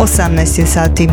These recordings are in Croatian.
18 sati.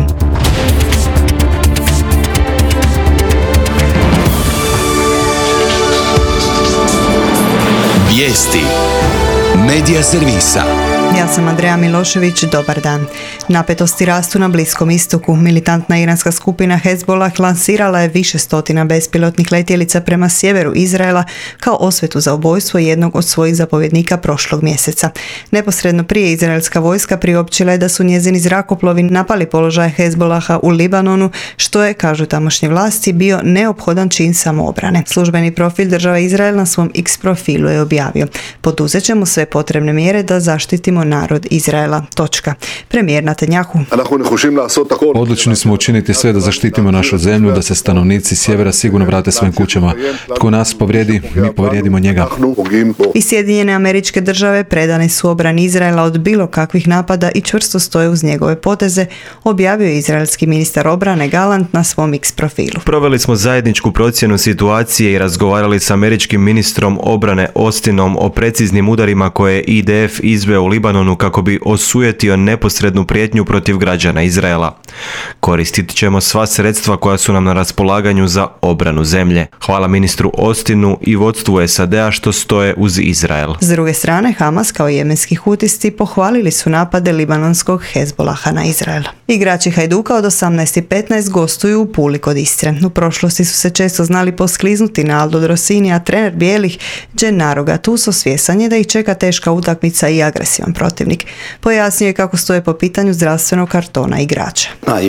Vijesti Medija servisa. Ja sam Andreja Milošević, dobar dan. Napetosti rastu na Bliskom istoku. Militantna iranska skupina Hezbollah lansirala je više stotina bespilotnih letjelica prema sjeveru Izraela kao osvetu za ubojstvo jednog od svojih zapovjednika prošlog mjeseca. Neposredno prije izraelska vojska priopćila je da su njezini zrakoplovi napali položaje Hezbollaha u Libanonu, što je, kažu tamošnje vlasti, bio neophodan čin samoobrane. Službeni profil države Izrael na svom X profilu je objavio: poduzet ćemo sve potrebne mjere da zaštitimo narod Izraela. Premijer Netanjahu: odlučni smo učiniti sve da zaštitimo našu zemlju, da se stanovnici sjevera sigurno vrate svojim kućama. Tko nas povrijedi, mi povrijedimo njega. I Sjedinjene Američke Države predane su obrani Izraela od bilo kakvih napada i čvrsto stoje uz njegove poteze, objavio je izraelski ministar obrane Galant na svom X profilu. Proveli smo zajedničku procjenu situacije i razgovarali s američkim ministrom obrane Austinom o preciznim udarima koje je IDF izveo u Libanonu kako bi osujetio neposrednu prijetnju protiv građana Izraela. Koristit ćemo sva sredstva koja su nam na raspolaganju za obranu zemlje. Hvala ministru Austinu i vodstvu SAD-a što stoje uz Izrael. S druge strane, Hamas kao i jemenski hutisti pohvalili su napade libanonskog Hezbollaha na Izrael. Igrači Hajduka od 18:15 gostuju u Puli kod Istre. U prošlosti su se često znali poskliznuti na Aldo Rossini, a trener bijelih Gennaro Gattuso svjestan je da ih čeka teška utakmica i agresivan protivnik. Pojasnio je kako stoje po pitanju zdravstvenog kartona igrača.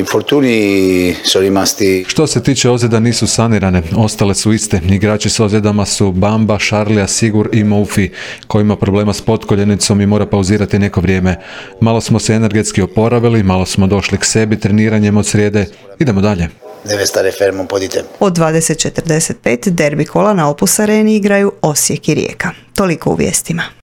Što se tiče ozljeda, nisu sanirane, ostale su iste. Igrači s ozljedama su Bamba, Šarlija, Sigur i Moufi, koji ima problema s potkoljenicom i mora pauzirati neko vrijeme. Malo smo se energetski oporavili, malo smo došli k sebi treniranjem od srijede. Idemo dalje. Od 20:45 derbi kola na Opus Areni igraju Osijek i Rijeka. Toliko u vijestima.